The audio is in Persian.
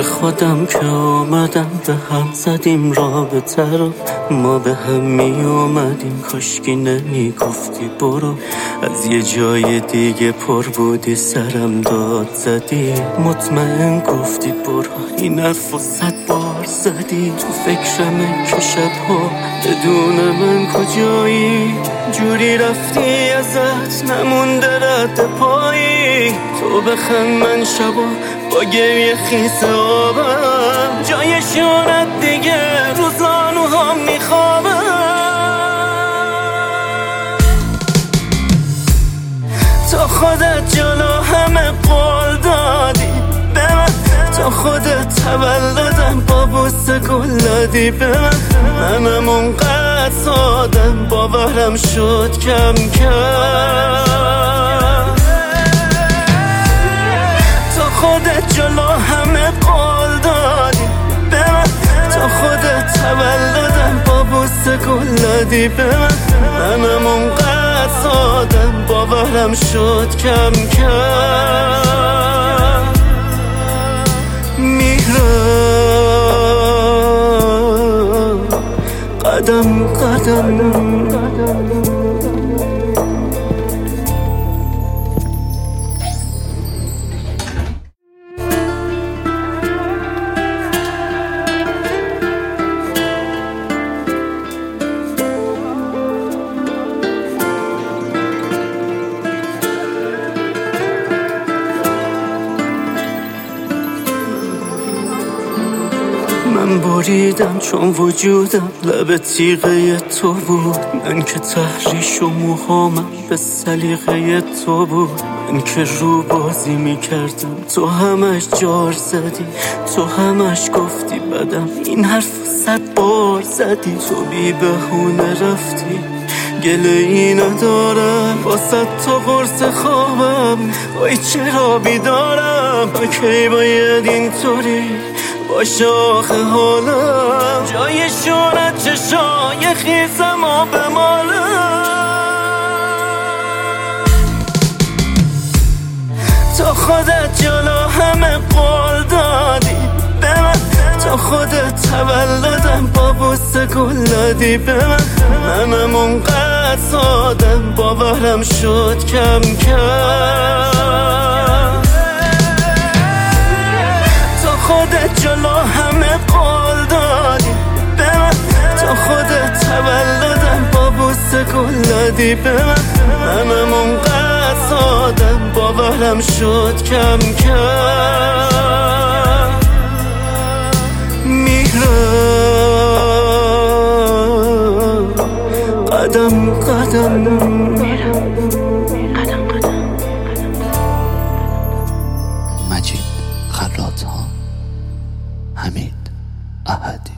به خودم که آمدم به هم زدیم رابطه رو، ما به هم می اومدیم. کاشکی نمی گفتی برو، از یه جای دیگه پر بودی سرم داد زدی. مطمئن گفتی برو، این حرف 100 بار زدی. تو فکرمه که شبها بدون من کجایی، جوری رفتی ازت نمونده رد پایی. تو بخند من شبا با گریه خیس آبم، جای شونت دیگه رو زانوهام میخوابم. تو خودت جلو همه قول دادی به من، تو خودت تولدم با بوسه گل دادی به من. منم اونقدر سادم باورم شد کم کم. تو خودت جلو همه قول دادی به من، تو خودت تولدم با بوسه گل دادی به من. منم اونقدر سادم باورم شد کم کم. میرم قدم قدم. من بریدم چون وجودم لب تیغه تو بود. من که تحریش و موهامم به سلیقه تو بود. من که رو بازی میکردم تو همش جار زدی. تو همش گفتی بدم، این حرف 100 بار زدی. تو بی بهونه رفتی، گله ای ندارم واسه تو قرص خوابم. وای چرا بیدارم، کی باید اینطوری باشه آخه حالم. جای شونت چشای خیسم و بمالم. تو خودت جلو همه قول دادی به من، تو خودت تولدم با بوسه گل دادی به من. منم اونقدر سادم باورم شد کم کم. تو خودت جلو همه قول دادی به من، تو خودت تولدم با بوسه گل دادی به من. منم اونقدر سادم باورم شد کم کم. میرم قدم قدم. مجید خراط‌ها، حمید احدی.